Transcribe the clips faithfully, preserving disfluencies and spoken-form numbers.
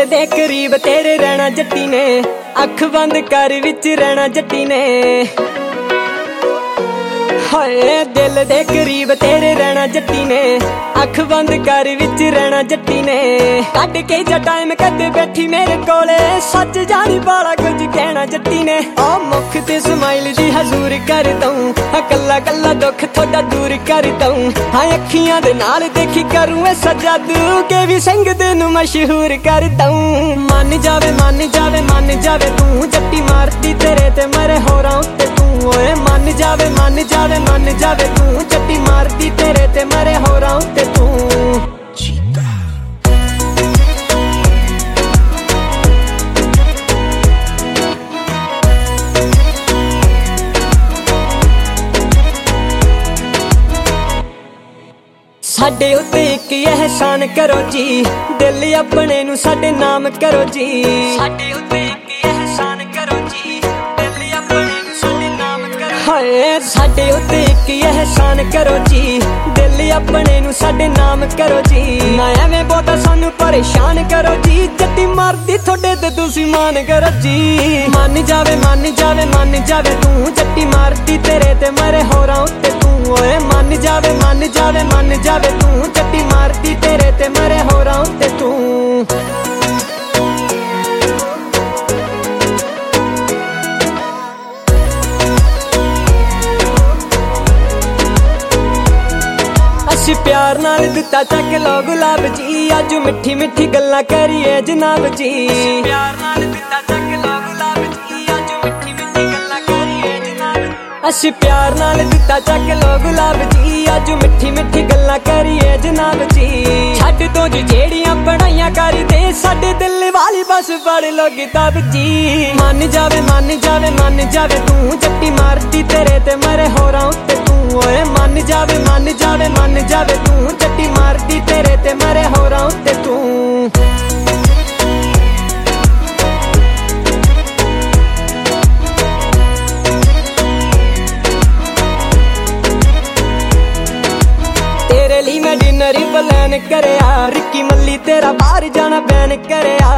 दे करीब तेरे रहना जट्टी ने, अख बंद कर विच रहना जट्टी ने। हाय दिल दे करीब तेरे रहना जट्टी ने, अख बंद कर विच रहना जट्टी ने। कट के जा टाइम कदे बैठी मेरे कोले, सच जानी बाला कुछ कहना जट्टी ने। आ मुख ते स्माइल दी हजूर कर दूं, कल्ला कल्ला दुख थोड़ा दूर कर दूं। हाँ अखियां दे नाल देखी करूं ऐसा जादू, के भी संग दे नू मशहूर कर दूं। मन जावे मन जावे मन जावे तू, जट्टी मारती तेरे ते मरे होरां उत्ते तू। ओए मन जावे मन जावे मन जावे तू, जट्टी मारती तेरे ते मरे होरां उत्ते तू। साडे उत्ते इक एहसान करो जी, दिल अपने नू साडे नाम करो जी। साडे उत्ते इक एहसान करो जी, दिल अपने नू साडे नाम करो। हाय साडे उत्ते इक एहसान करो जी, दिल अपने नू साडे नाम करो जी। ना एवें बहुता सानू परेशान करो जी, जट्टी मारदी थोड़े ते तुसी मान करो जी। मन जावे मन जावे मन जावे तू, जट्टी मारदी तेरे ते मरे होरां उत्ते तू। ओए मन जावे मन जावे मन जावे तू, जट्टी मारदी तेरे ते मरे होरां उत्ते तू। असी प्यार नाल दिता चक लो गुलाब जी, अज मिठी मिठी गल्लां करिए जनाब जी। प्यार नाल दिता चक लो गुलाब जी, अज मिठी मिठी गल्लां करिए जनाब। असी प्यार नाल दिता चक लो गुलाब जी, अज मिठी मिठी गल्लां करिए जनाब जी। छड्ड दो जी जेड़ियां पढ़ाइयां करदे, साडे दिल वाली बस पढ़ लो किताब जी। मन जावे मन जावे मन जावे तू, जट्टी मारदी तेरे ते मरे होरां उत्ते तू। ओए मन जावे मन जावे मन जावे तू, जट्टी मारदी तेरे ते मरे होरां उत्ते तू। तेरे लिए मैं डिनर ही प्लान करया, रिक्की मल्ली तेरा बाहर जाना बैन करया।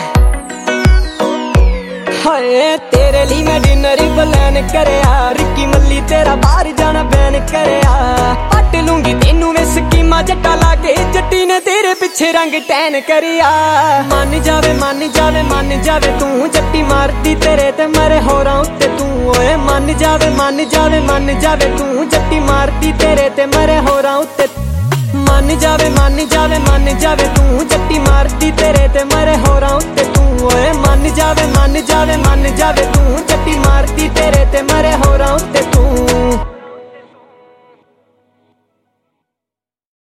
हाय तेरे लिए मैं डिनर ही प्लान करया, रिक्की मल्ली तेरा बाहर जाना बैन करया। पट लूंगी तेनू वे स्कीमा जट्टा लाके, जट्टी ने तेरे पिछे रंग टैन करया। मन जावे मन जावे मन जावे तू, जट्टी मारदी तेरे ते मरे होरां उत्ते तू। ओए मन जावे मन जावे मन जावे तू, जट्टी मारदी तेरे ते मरे होरां उत्ते। मन जावे मन जावे मन जावे तू, जट्टी मारदी तेरे ते मरे होरां उत्ते तू। ओए मन जावे मन जावे मन जावे तू, जट्टी मारदी तेरे